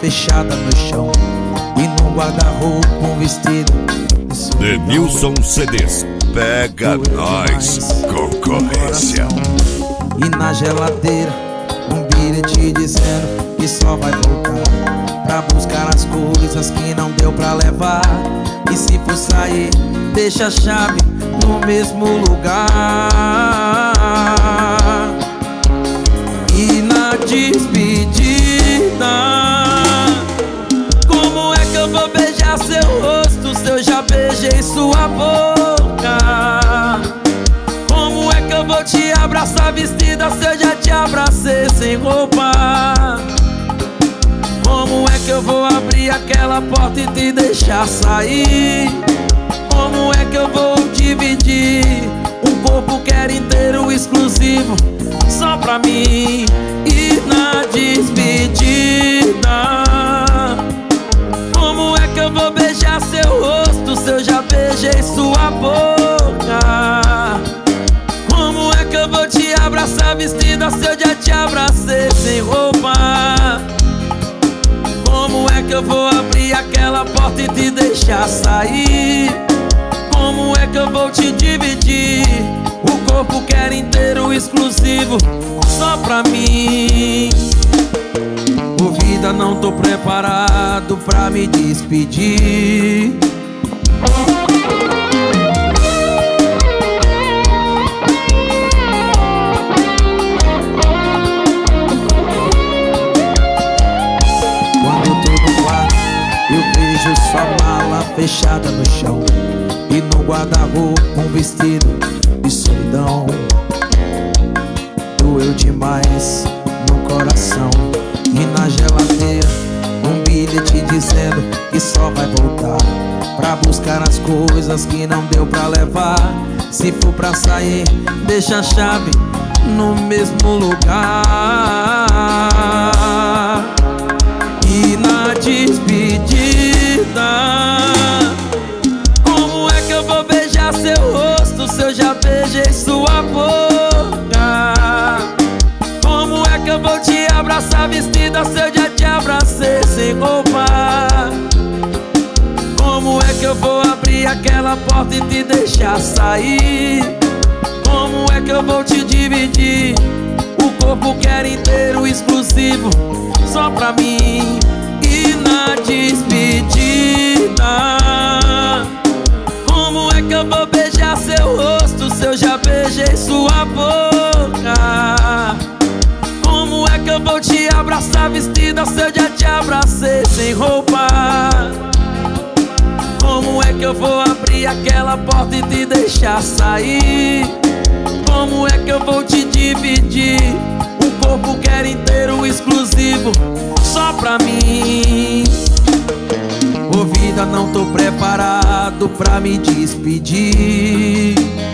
fechada no chão e no guarda-roupa um vestido. Denilson CDs, pega nós, concorrência. E na geladeira um bilhete dizendo que só vai voltar pra buscar as coisas que não deu pra levar. E se for sair, deixa a chave no mesmo lugar. E na despedida, como é que eu vou beijar seu rosto se eu já beijei sua boca? Como é que eu vou te abraçar vestida se eu já te abracei sem roupa? Como é que eu vou abrir aquela porta e te deixar sair? Como é que eu vou dividir um corpo que era inteiro exclusivo só pra mim? E na despedida, como é que eu vou beijar seu rosto se eu já beijei sua boca? Como é que eu vou te abraçar vestida se eu já te abracei sem roupa? Como é que eu vou abrir aquela porta e te deixar sair? Como é que eu vou te dividir o corpo que era inteiro exclusivo só pra mim? Ô vida, não tô preparado pra me despedir. Quando eu tô no quarto, eu vejo sua mala fechada no chão e no guarda-roupa um vestido de solidão. Doeu demais no coração. E na geladeira um bilhete dizendo que só vai voltar pra buscar as coisas que não deu pra levar. Se for pra sair, deixa a chave no mesmo lugar. E na despedida, como é que eu vou beijar seu rosto se eu já beijei sua boca? Como é que eu vou te abraçar vestida se eu já te abracei sem roupa? Como é que eu vou abrir aquela porta e te deixar sair? Como é que eu vou te dividir o corpo que era inteiro exclusivo só pra mim? E na despedida, como é que eu vou beijar seu rosto se eu já beijei sua boca? Como é que eu vou te abraçar vestida se eu já te abracei sem roupa? Como é que eu vou abrir aquela porta e te deixar sair? Como é que eu vou te dividir um corpo que era inteiro exclusivo só pra mim? Ô vida, não tô preparado pra me despedir.